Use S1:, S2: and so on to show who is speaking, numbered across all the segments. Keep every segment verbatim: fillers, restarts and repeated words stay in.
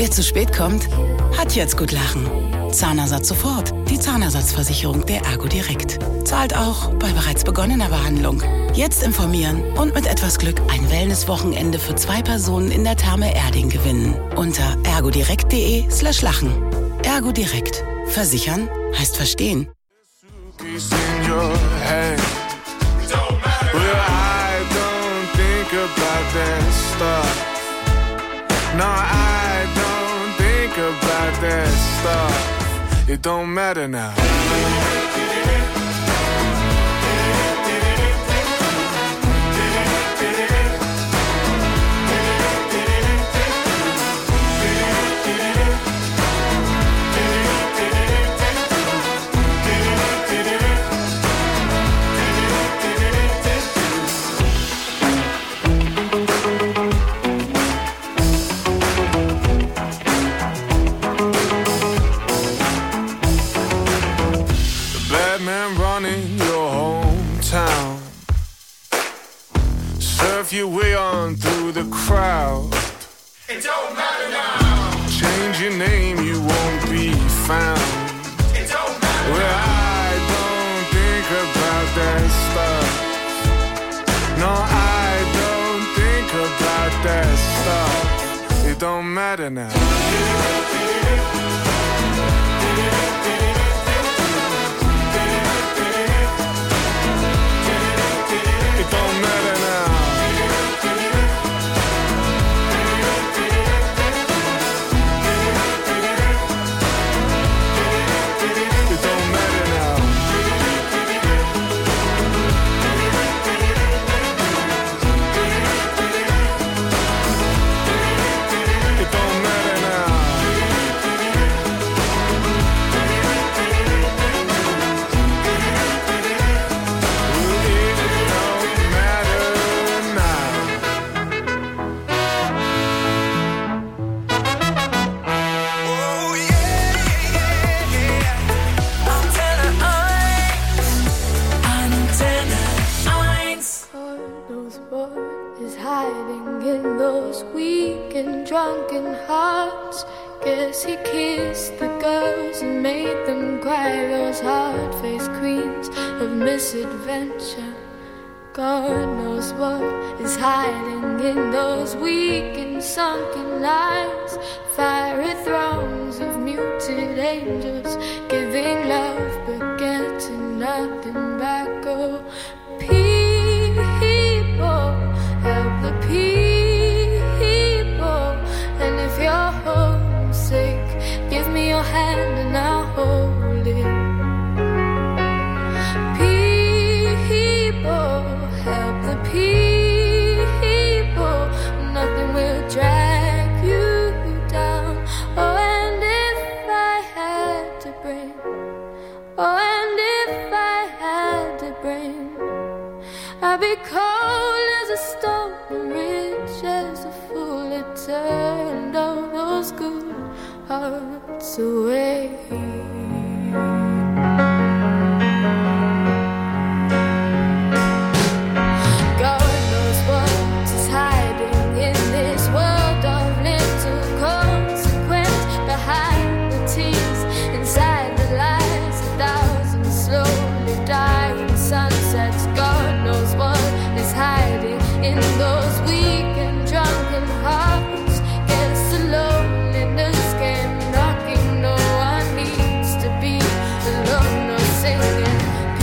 S1: Wer zu spät kommt, hat jetzt gut lachen. Zahnersatz sofort. Die Zahnersatzversicherung der Ergo Direkt. Zahlt auch bei bereits begonnener Behandlung. Jetzt informieren und mit etwas Glück ein Wellnesswochenende für zwei Personen in der Therme Erding gewinnen. Unter ergodirekt.de slash lachen. Ergo Direkt. Versichern heißt verstehen.
S2: No, I don't think about that stuff. It don't matter now. Your way on through the crowd. It don't matter now. Change your name, you won't be found. It don't matter. Well, I don't think about that stuff. No, I don't think about that stuff. It don't matter now. It don't matter now.
S3: Drunken hearts, guess he kissed the girls and made them cry. Those hard-faced queens of misadventure. God knows what is hiding in those weak and sunken lines. Fiery throngs of muted angels, giving love but getting nothing back. Oh, people, help the people. And if you're homesick, give me your hand and I'll hold it. People, help the people. Nothing will drag you down. Oh, and if I had to bring, oh, and if I had to bring, I'd be cold as a stone and rich as a fool. It turned all those good hearts away. God knows what is hiding in this world of little consequence. Behind the tears, inside the lies, a thousand slowly dying sunsets. God knows what is hiding in those weak and drunken hearts. Guess the loneliness came knocking. No one needs to be alone or singing.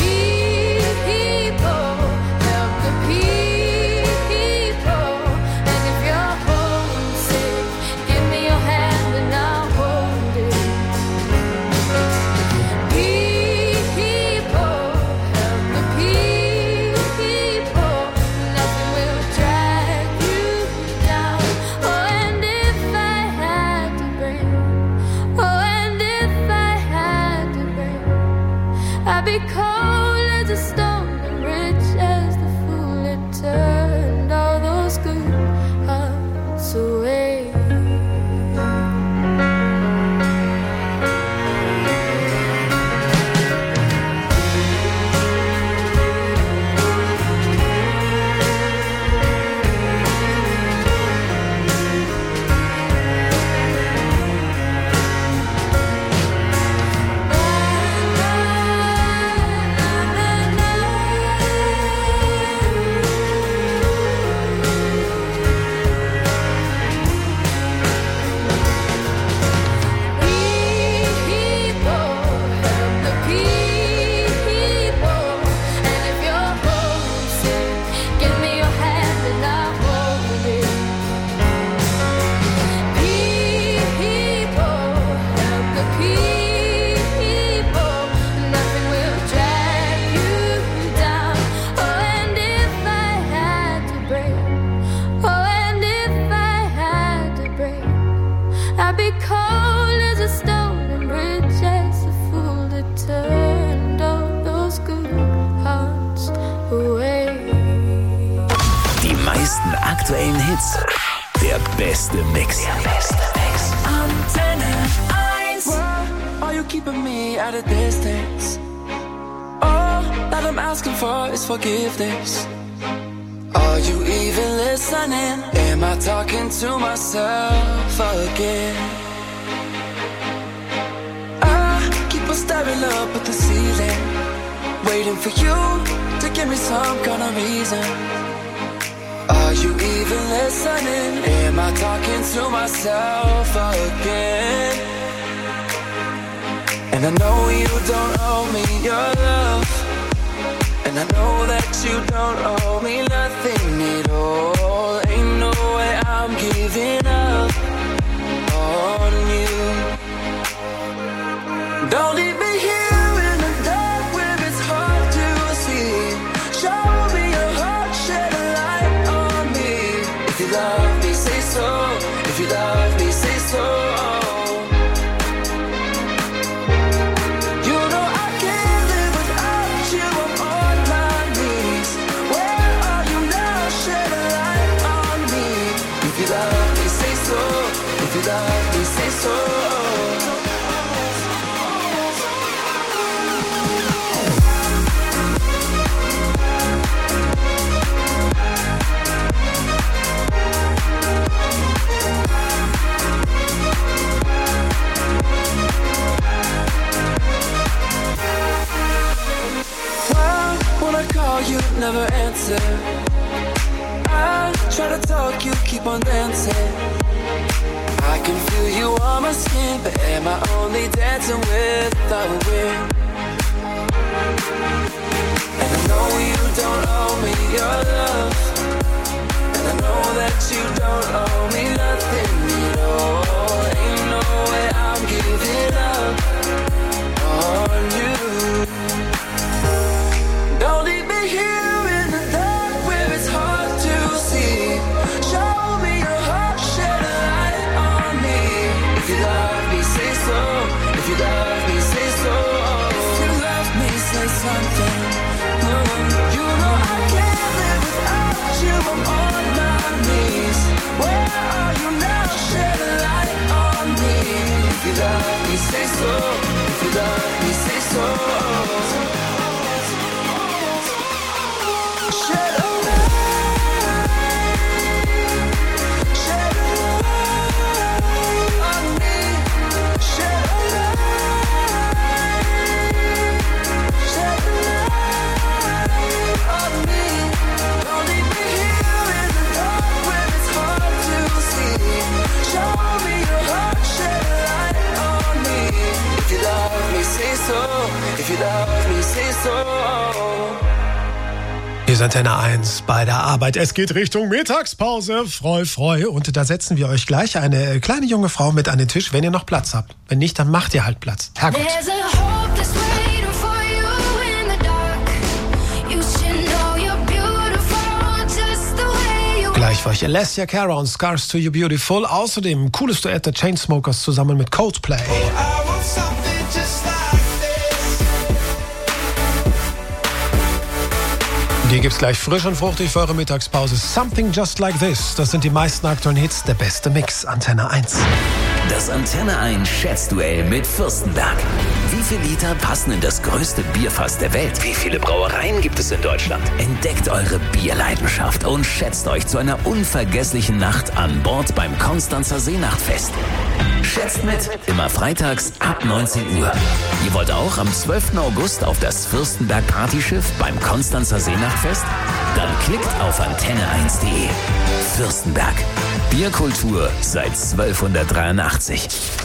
S3: People, help the people. And if you're homesick, give me your hand and I'll hold it. People, help the people. Nothing will drag you down. Oh, and if I had to bring, oh, and if I had to bring, I'd be cold as a stone and rich as the fool. It turned all those good hearts away. I'd be cold as a stone and rich as a fool to turn all those good hearts away.
S4: Die meisten aktuellen Hits, der beste Mix. Der beste Mix.
S5: Antenne eins. Why are you keeping me at a distance? All that I'm asking for is forgiveness. Are you even listening? Am I talking to myself again? I keep on staring up at the ceiling, waiting for you to give me some kind of reason. Are you even listening? Am I talking to myself again? And I know you don't owe me your love, and I know that you don't owe me nothing at all. Ain't no way I'm giving up on you. Don't leave me here in the dark where it's hard to see. Show me your heart, shed a light on me. If you love me, say so. If you love me, say so. You never answer. I try to talk, you keep on dancing. I can feel you on my skin, but am I only dancing with the wind? And I know you don't owe me your love, and I know that you don't owe me nothing at all. Ain't no way I'm giving up on you. Don't leave me here in the dark where it's hard to see. Show me your heart, shed a light on me. If you love me, say so. If you love me, say so. If you love me, say something. Mm. You know I can't live without you. I'm on my knees. Where are you now? Shed a light on me. If you love me, say so. If you love me, say so.
S6: Hier ist Antenne eins bei der Arbeit. Es geht Richtung Mittagspause. Freu, freu. Und da setzen wir euch gleich eine kleine junge Frau mit an den Tisch, wenn ihr noch Platz habt. Wenn nicht, dann macht ihr halt Platz. Herrgott. Gleich für euch Alessia Cara und Scars to You Beautiful. Außerdem cooles Duett der Chainsmokers zusammen mit Coldplay. Die gibt's gleich frisch und fruchtig für eure Mittagspause. Something Just Like This. Das sind die meisten aktuellen Hits, der beste Mix. Antenne eins.
S4: Das Antenne eins Schätzduell mit Fürstenberg. Wie viele Liter passen in das größte Bierfass der Welt? Wie viele Brauereien gibt es in Deutschland? Entdeckt eure Bierleidenschaft und schätzt euch zu einer unvergesslichen Nacht an Bord beim Konstanzer Seenachtfest. Schätzt mit, immer freitags ab neunzehn Uhr. Ihr wollt auch am zwölften August auf das Fürstenberg Partyschiff beim Konstanzer Seenachtfest? Dann klickt auf antenne eins punkt de. Fürstenberg. Bierkultur seit zwölfhundertdreiundachtzig.